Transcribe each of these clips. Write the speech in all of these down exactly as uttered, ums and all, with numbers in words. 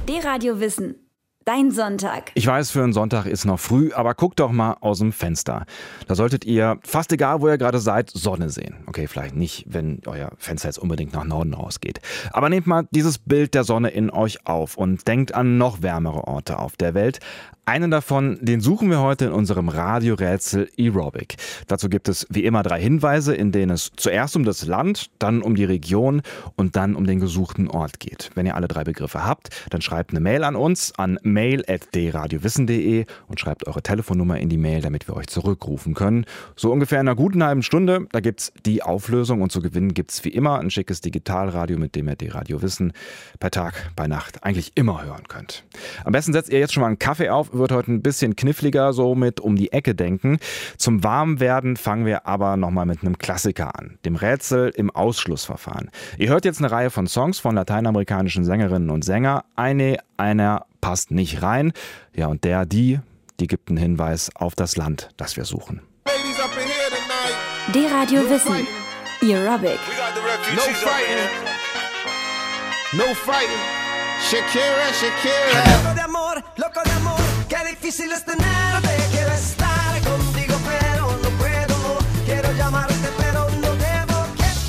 D-Radio Wissen. Dein Sonntag. Ich weiß, für einen Sonntag ist noch früh, aber guckt doch mal aus dem Fenster. Da solltet ihr, fast egal wo ihr gerade seid, Sonne sehen. Okay, vielleicht nicht, wenn euer Fenster jetzt unbedingt nach Norden rausgeht. Aber nehmt mal dieses Bild der Sonne in euch auf und denkt an noch wärmere Orte auf der Welt. Einen davon, den suchen wir heute in unserem Radiorätsel Aerobic. Dazu gibt es wie immer drei Hinweise, in denen es zuerst um das Land, dann um die Region und dann um den gesuchten Ort geht. Wenn ihr alle drei Begriffe habt, dann schreibt eine Mail an uns an mail at d radio wissen punkt de und schreibt eure Telefonnummer in die Mail, damit wir euch zurückrufen können. So ungefähr in einer guten halben Stunde, da gibt's die Auflösung und zu gewinnen gibt's wie immer ein schickes Digitalradio, mit dem ihr D-Radio Wissen per Tag, bei Nacht eigentlich immer hören könnt. Am besten setzt ihr jetzt schon mal einen Kaffee auf, wird heute ein bisschen kniffliger, so mit um die Ecke denken. Zum Warmwerden fangen wir aber nochmal mit einem Klassiker an, dem Rätsel im Ausschlussverfahren. Ihr hört jetzt eine Reihe von Songs von lateinamerikanischen Sängerinnen und Sängern. Eine, einer passt nicht rein. Ja, und der, die, die gibt einen Hinweis auf das Land, das wir suchen. D-Radio Wissen. Aerobic. No fighting. No fighting. Shakira, Shakira. Loco de amor, loco de amor, qué difícil es tenerte. Quiero estar contigo, pero no puedo. Quiero llamarte, pero no debo.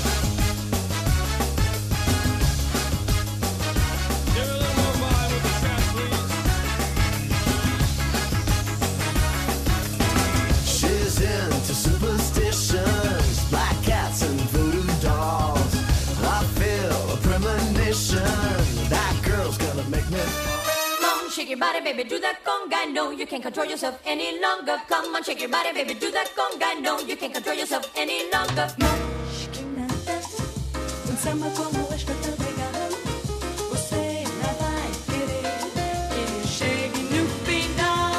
She's into superstitions, black cats and voodoo dolls. I feel a premonition. That girl's gonna make me. Shake your body, baby, do that conga. No, you can't control yourself any longer. Come on, shake your body, baby, do that conga. No, you can't control yourself any longer. Pensando como esta tá legal. Você não vai querer que ele chegue no final.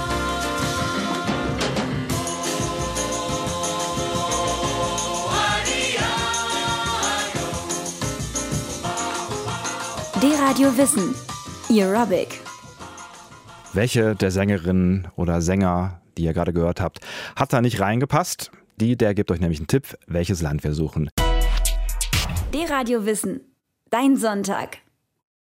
D-Radio Wissen. Aerobic. Welche der Sängerinnen oder Sänger, die ihr gerade gehört habt, hat da nicht reingepasst? Die, der gibt euch nämlich einen Tipp, welches Land wir suchen. D-Radio Wissen. Dein Sonntag.